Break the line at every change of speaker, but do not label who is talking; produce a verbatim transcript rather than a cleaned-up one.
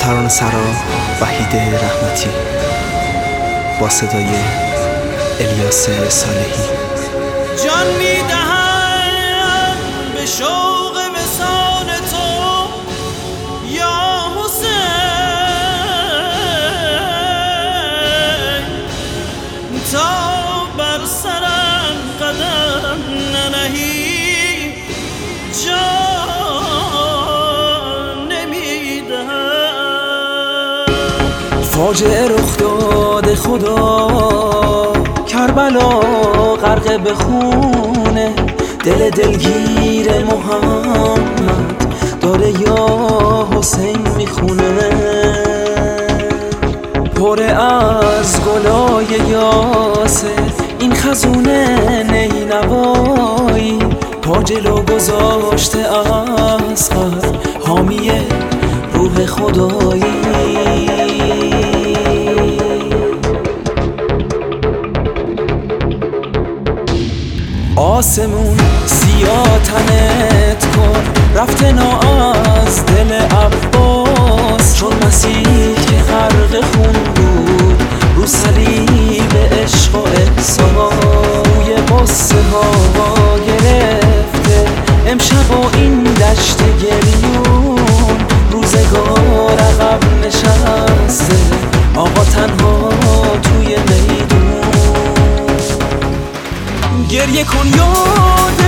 ترانه سرا وحید رحمتی با صدای الیاس صالحی.
جان میدهم به شوق وصال تو یا حسین، تا بر سرم قدم ننهی جان نمیدهم.
فاجعه رخ داده خدا، کربلا غرق به خونه، دل دلگیر محمد داره یا حسین میخونه. پر از گلای یاسر این خزونه نینوایی، پا جلو گذاشته اصغر حامی روح خدایی. آسمون سیاه تنت کن، رفته نا از دل عباس، چون مسیح که غرق خون بود رو صلیب عشق و احساس. روی قصه ها گرفته امشب و این دشت گریون، روزگار عقب نشسته آقا تنها توی میدون. گریه کن یاد